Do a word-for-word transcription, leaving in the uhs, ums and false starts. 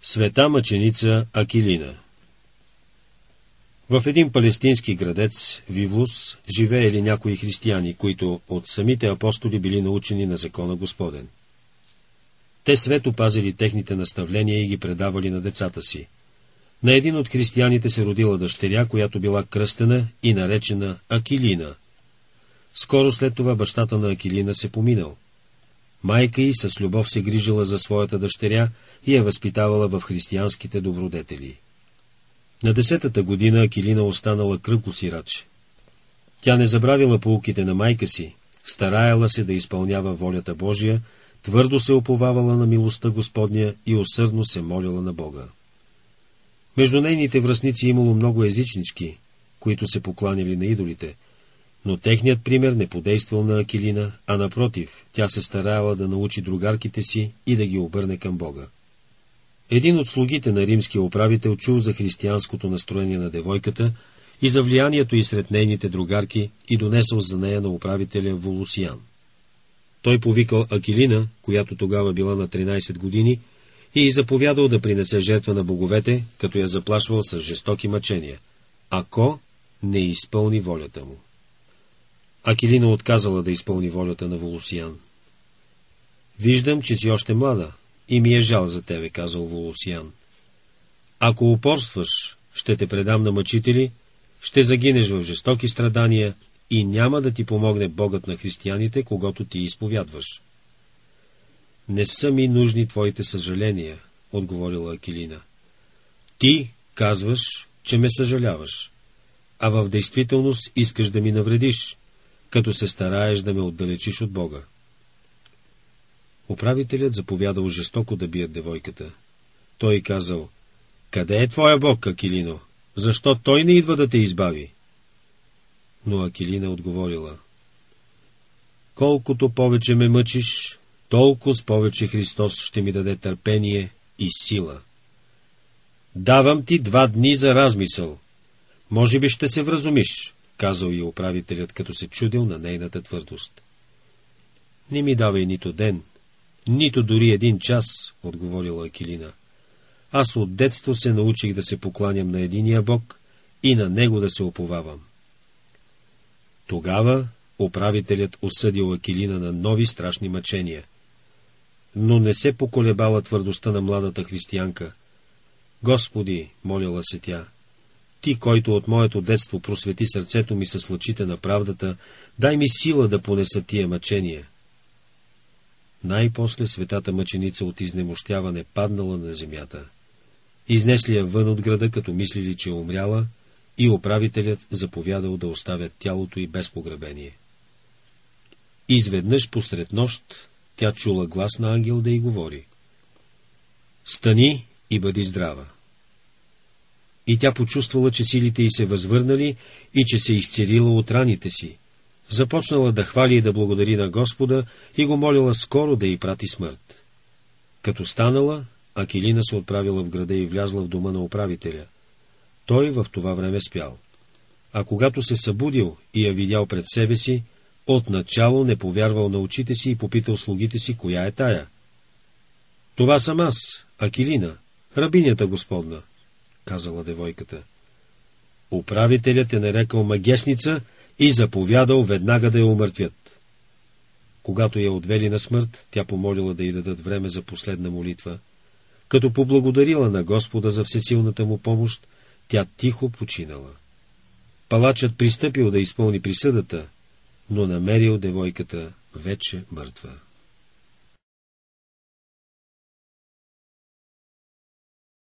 Света мъченица Акилина. В един палестински градец, Вивлус, живеели някои християни, които от самите апостоли били научени на закона Господен. Те свето пазили техните наставления и ги предавали на децата си. На един от християните се родила дъщеря, която била кръстена и наречена Акилина. Скоро след това бащата на Акилина се поминал. Майка й с любов се грижила за своята дъщеря и я възпитавала в християнските добродетели. На десетата година Акилина останала кръглосираче. Тя не забравила поуките на майка си, стараяла се да изпълнява волята Божия, твърдо се уповавала на милостта Господня и усърдно се молила на Бога. Между нейните връстници имало много езичнички, които се покланяли на идолите, но техният пример не подействал на Акилина, а напротив, тя се стараяла да научи другарките си и да ги обърне към Бога. Един от слугите на римския управител чул за християнското настроение на девойката и за влиянието й сред нейните другарки и донесъл за нея на управителя Волосиян. Той повикал Акилина, която тогава била на тринайсет години, и й заповядал да принесе жертва на боговете, като я заплашвал с жестоки мъчения, ако не изпълни волята му. Акилина отказала да изпълни волята на Волосиян. Виждам, че си още млада, и ми е жал за тебе, казал Волосиян. Ако упорстваш, ще те предам на мъчители, ще загинеш в жестоки страдания и няма да ти помогне Богът на християните, когато ти изповядваш. Не са ми нужни твоите съжаления, отговорила Акилина. Ти казваш, че ме съжаляваш, а в действителност искаш да ми навредиш, като се стараеш да ме отдалечиш от Бога. Управителят заповядал жестоко да бият девойката. Той казал: къде е твоя Бог, Акилино? Защо той не идва да те избави? Но Акилина отговорила: колкото повече ме мъчиш, толкова с повече Христос ще ми даде търпение и сила. Давам ти два дни за размисъл. Може би ще се вразумиш, казал и управителят, като се чудил на нейната твърдост. Не ми давай нито ден, нито дори един час, отговорила Акилина. Аз от детство се научих да се покланям на единия Бог и на него да се уповавам. Тогава управителят осъдил Акилина на нови страшни мъчения, но не се поколебала твърдостта на младата християнка. Господи, молила се тя, ти, който от моето детство просвети сърцето ми с лъчите на правдата, дай ми сила да понеса тия мъчения. Най-после светата мъченица от изнемощяване паднала на земята. Изнесли я вън от града, като мислили, че е умряла, и управителят заповядал да оставят тялото й без погребение. Изведнъж посред нощ тя чула глас на ангел да й говори: стани и бъди здрава. И тя почувствала, че силите й се възвърнали и че се изцелила от раните си. Започнала да хвали и да благодари на Господа и го молила скоро да й прати смърт. Като станала, Акилина се отправила в града и влязла в дома на управителя. Той в това време спял. А когато се събудил и я видял пред себе си, отначало не повярвал на очите си и попитал слугите си, коя е тая. Това съм аз, Акилина, рабинята Господна, казала девойката. Управителят е нарекал магесница и заповядал веднага да я умъртвят. Когато я отвели на смърт, тя помолила да й дадат време за последна молитва. Като поблагодарила на Господа за всесилната му помощ, тя тихо починала. Палачът пристъпил да изпълни присъдата, но намерил девойката вече мъртва.